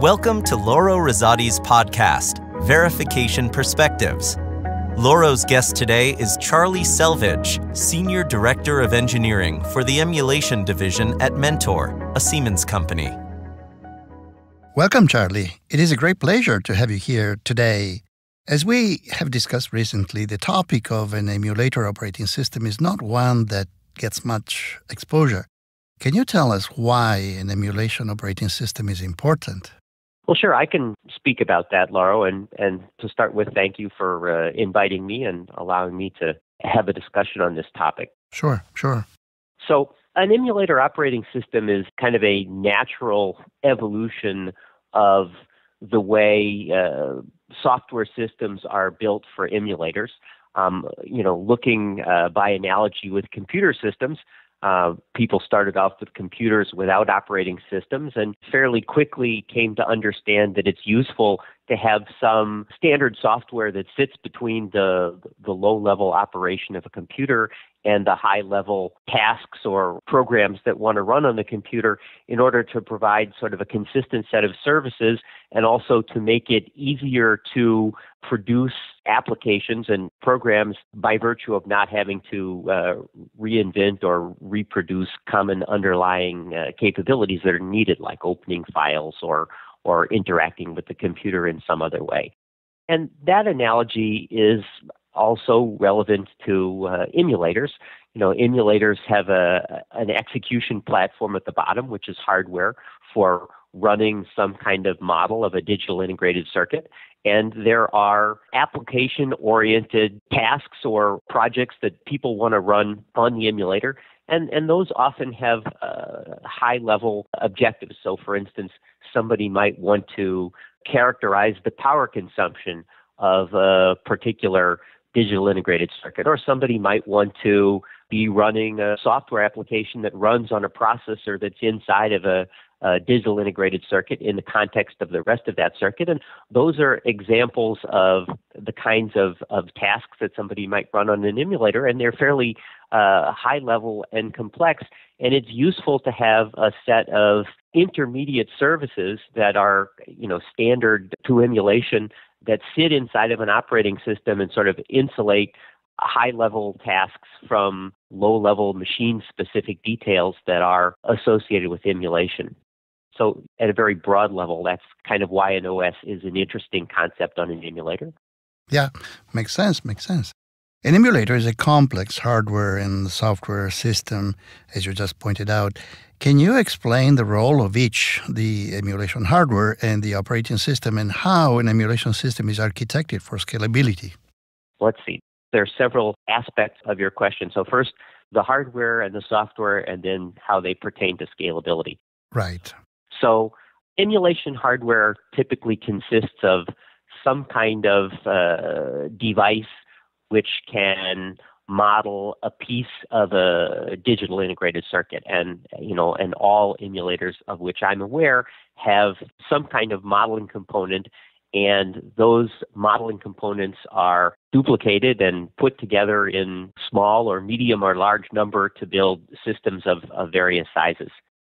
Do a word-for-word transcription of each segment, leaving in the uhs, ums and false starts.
Welcome to Loro Rosati's podcast, Verification Perspectives. Loro's guest today is Charlie Selvage, Senior Director of Engineering for the Emulation Division at Mentor, a Siemens company. Welcome, Charlie. It is a great pleasure to have you here today. As we have discussed recently, the topic of an emulator operating system is not one that gets much exposure. Can you tell us why an emulation operating system is important? Well, sure. I can speak about that, Lauro. And, and to start with, thank you for uh, inviting me and allowing me to have a discussion on this topic. Sure, sure. So an emulator operating system is kind of a natural evolution of the way uh, software systems are built for emulators. Um, you know, looking uh, by analogy with computer systems, Uh, people started off with computers without operating systems and fairly quickly came to understand that it's useful to have some standard software that sits between the the low-level operation of a computer and the high-level tasks or programs that want to run on the computer in order to provide sort of a consistent set of services and also to make it easier to produce applications and programs by virtue of not having to uh, reinvent or reproduce common underlying uh, capabilities that are needed, like opening files or or interacting with the computer in some other way. And that analogy is also relevant to uh, emulators. You know, emulators have a an execution platform at the bottom, which is hardware for running some kind of model of a digital integrated circuit. And there are application-oriented tasks or projects that people want to run on the emulator. And, and those often have uh, high-level objectives. So, for instance, somebody might want to characterize the power consumption of a particular digital integrated circuit, or somebody might want to be running a software application that runs on a processor that's inside of a, a digital integrated circuit in the context of the rest of that circuit. And those are examples of the kinds of, of tasks that somebody might run on an emulator, and they're fairly uh, high level and complex. And it's useful to have a set of intermediate services that are, you know, standard to emulation that sit inside of an operating system and sort of insulate high-level tasks from low-level machine-specific details that are associated with emulation. So at a very broad level, that's kind of why an O S is an interesting concept on an emulator. Yeah, makes sense, makes sense. An emulator is a complex hardware and software system, as you just pointed out. Can you explain the role of each, the emulation hardware and the operating system, and how an emulation system is architected for scalability? Let's see. There are several aspects of your question. So first, the hardware and the software, and then how they pertain to scalability. Right. So emulation hardware typically consists of some kind of uh, device which can model a piece of a digital integrated circuit. And, you know, and all emulators of which I'm aware have some kind of modeling component, and those modeling components are duplicated and put together in small or medium or large number to build systems of, of various sizes.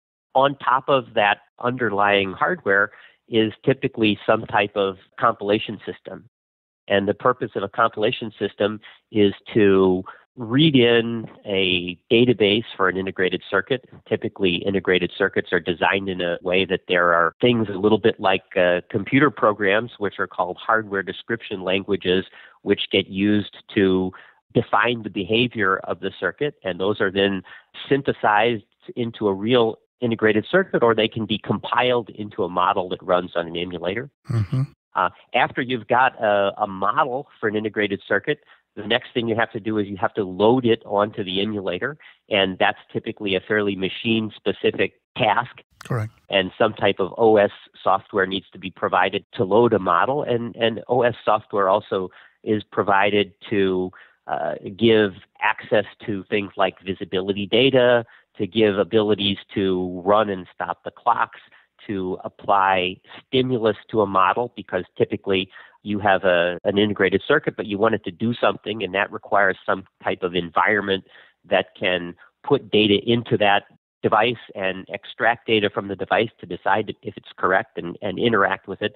On top of that underlying hardware is typically some type of compilation system. And the purpose of a compilation system is to read in a database for an integrated circuit. Typically, integrated circuits are designed in a way that there are things a little bit like uh, computer programs, which are called hardware description languages, which get used to define the behavior of the circuit. And those are then synthesized into a real integrated circuit, or they can be compiled into a model that runs on an emulator. Mm-hmm. Uh, after you've got a, a model for an integrated circuit, the next thing you have to do is you have to load it onto the emulator, and that's typically a fairly machine-specific task. Correct. And some type of O S software needs to be provided to load a model, and, and O S software also is provided to uh, give access to things like visibility data, to give abilities to run and stop the clocks, to apply stimulus to a model, because typically you have a, an integrated circuit, but you want it to do something, and that requires some type of environment that can put data into that device and extract data from the device to decide if it's correct and, and interact with it.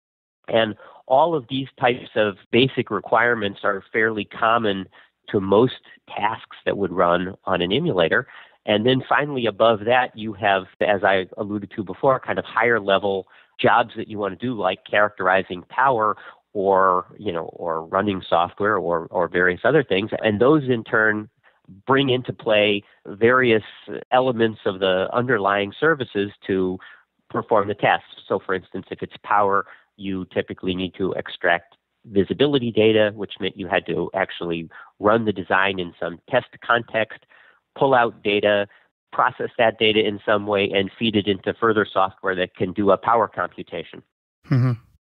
And all of these types of basic requirements are fairly common to most tasks that would run on an emulator. And then finally, above that, you have, as I alluded to before, kind of higher level jobs that you want to do, like characterizing power or, you know, or running software or, or various other things. And those in turn bring into play various elements of the underlying services to perform the test. So for instance, if it's power, you typically need to extract visibility data, which meant you had to actually run the design in some test context, pull out data, process that data in some way, and feed it into further software that can do a power computation. Mm-hmm.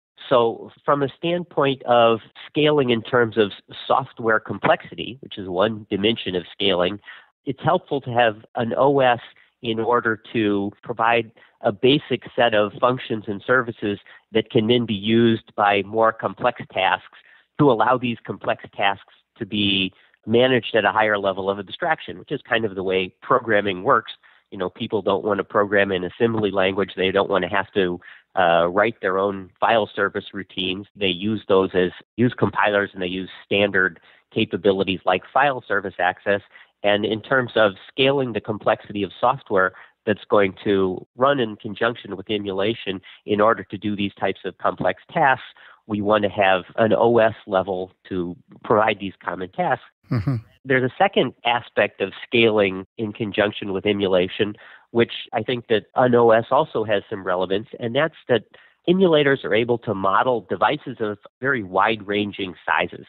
So from a standpoint of scaling in terms of software complexity, which is one dimension of scaling, it's helpful to have an O S in order to provide a basic set of functions and services that can then be used by more complex tasks to allow these complex tasks to be managed at a higher level of abstraction, which is kind of the way programming works. You know, people don't want to program in assembly language. They don't want to have to uh, write their own file service routines. They use those as use compilers, and they use standard capabilities like file service access. And in terms of scaling the complexity of software that's going to run in conjunction with emulation in order to do these types of complex tasks, we want to have an O S level to provide these common tasks. Mm-hmm. There's a second aspect of scaling in conjunction with emulation, which I think that an O S also has some relevance, and that's that emulators are able to model devices of very wide-ranging sizes.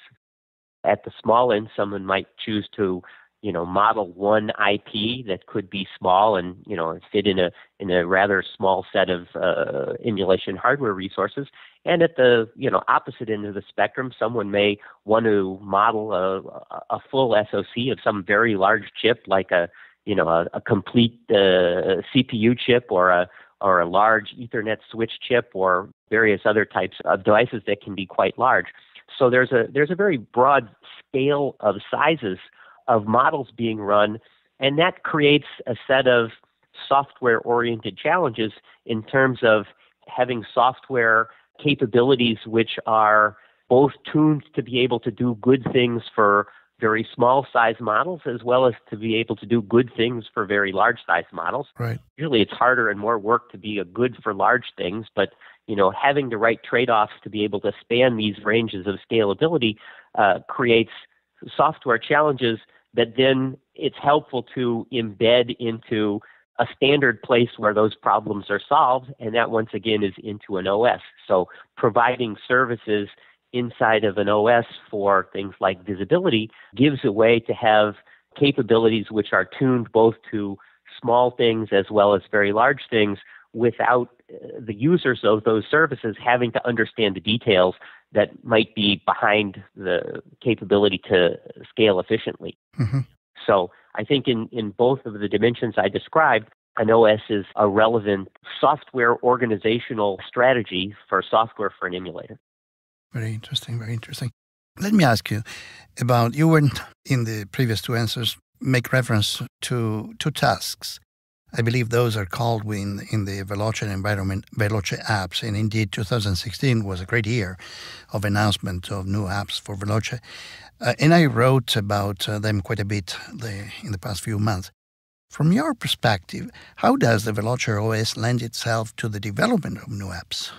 At the small end, someone might choose to you know, model one I P that could be small and, you know, fit in a in a rather small set of uh, emulation hardware resources. And at the, you know, opposite end of the spectrum, someone may want to model a, a full S O C of some very large chip, like a, you know, a, a complete uh, C P U chip or a or a large Ethernet switch chip or various other types of devices that can be quite large. So there's a there's a very broad scale of sizes of models being run, and that creates a set of software-oriented challenges in terms of having software capabilities which are both tuned to be able to do good things for very small-size models as well as to be able to do good things for very large-size models. Right. Usually it's harder and more work to be a good for large things, but you know, having the right trade-offs to be able to span these ranges of scalability uh, creates software challenges that then it's helpful to embed into a standard place where those problems are solved, and that once again is into an O S. So providing services inside of an O S for things like visibility gives a way to have capabilities which are tuned both to small things as well as very large things without the users of those services having to understand the details that might be behind the capability to scale efficiently. Mm-hmm. So I think in, in both of the dimensions I described, an O S is a relevant software organizational strategy for software for an emulator. Very interesting, very interesting. Let me ask you about, you were in the previous two answers, make reference to two tasks. I believe those are called in, in the Veloce environment, Veloce apps. And indeed, two thousand sixteen was a great year of announcement of new apps for Veloce. Uh, and I wrote about uh, them quite a bit the, in the past few months. From your perspective, how does the Veloce O S lend itself to the development of new apps?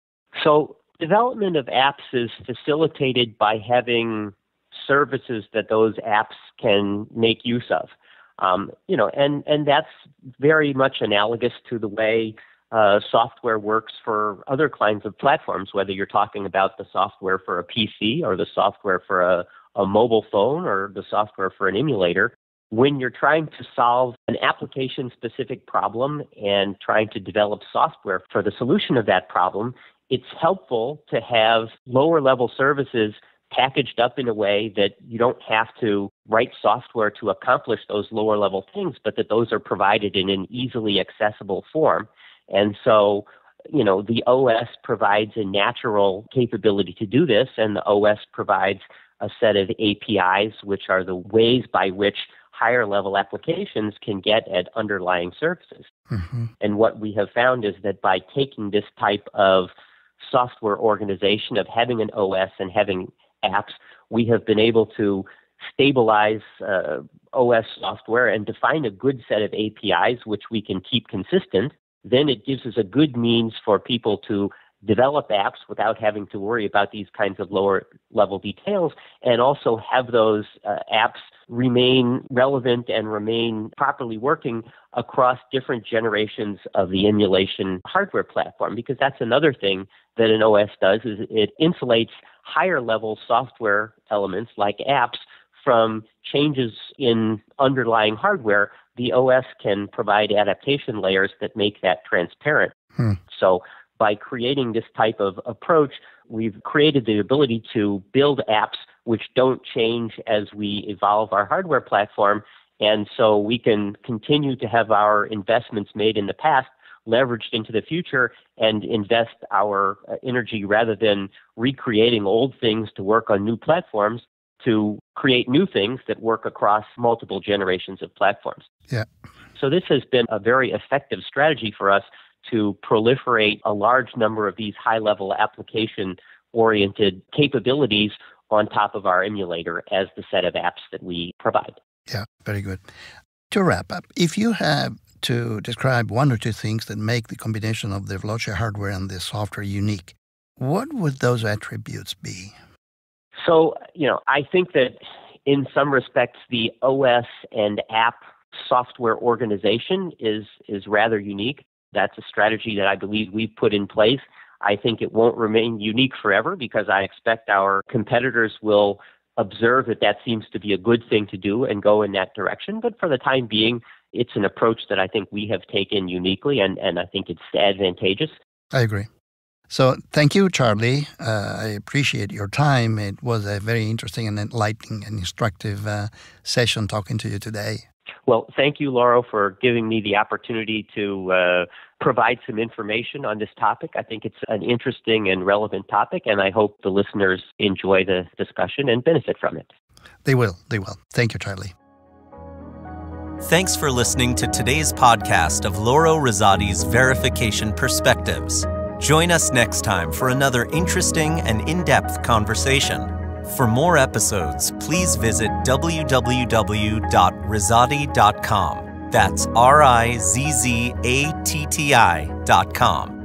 So development of apps is facilitated by having services that those apps can make use of. Um, you know, and, and that's very much analogous to the way uh, software works for other kinds of platforms, whether you're talking about the software for a P C or the software for a, a mobile phone or the software for an emulator. When you're trying to solve an application-specific problem and trying to develop software for the solution of that problem, it's helpful to have lower-level services packaged up in a way that you don't have to write software to accomplish those lower level things, but that those are provided in an easily accessible form. And so, you know, the O S provides a natural capability to do this, and the O S provides a set of A P Is, which are the ways by which higher level applications can get at underlying services. Mm-hmm. And what we have found is that by taking this type of software organization of having an O S and having apps, we have been able to stabilize uh, O S software and define a good set of A P Is which we can keep consistent. Then it gives us a good means for people to develop apps without having to worry about these kinds of lower level details, and also have those uh, apps remain relevant and remain properly working across different generations of the emulation hardware platform. Because that's another thing that an O S does, is it insulates higher level software elements like apps from changes in underlying hardware. The O S can provide adaptation layers that make that transparent. Hmm. So by creating this type of approach, we've created the ability to build apps which don't change as we evolve our hardware platform. And so we can continue to have our investments made in the past leveraged into the future and invest our uh, energy, rather than recreating old things to work on new platforms, to create new things that work across multiple generations of platforms. Yeah. So this has been a very effective strategy for us to proliferate a large number of these high-level application-oriented capabilities on top of our emulator as the set of apps that we provide. Yeah, very good. To wrap up, if you have to describe one or two things that make the combination of the Velocia hardware and the software unique, what would those attributes be? So, you know, I think that in some respects, the O S and app software organization is is rather unique. That's a strategy that I believe we've put in place. I think it won't remain unique forever, because I expect our competitors will observe that that seems to be a good thing to do and go in that direction. But for the time being, it's an approach that I think we have taken uniquely, and, and I think it's advantageous. I agree. So thank you, Charlie. Uh, I appreciate your time. It was a very interesting and enlightening and instructive uh, session talking to you today. Well, thank you, Lauro, for giving me the opportunity to uh, provide some information on this topic. I think it's an interesting and relevant topic, and I hope the listeners enjoy the discussion and benefit from it. They will. They will. Thank you, Charlie. Thanks for listening to today's podcast of Lauro Rosati's Verification Perspectives. Join us next time for another interesting and in-depth conversation. For more episodes, please visit w w w dot rizati dot com. That's R I Z Z A T T I dot com.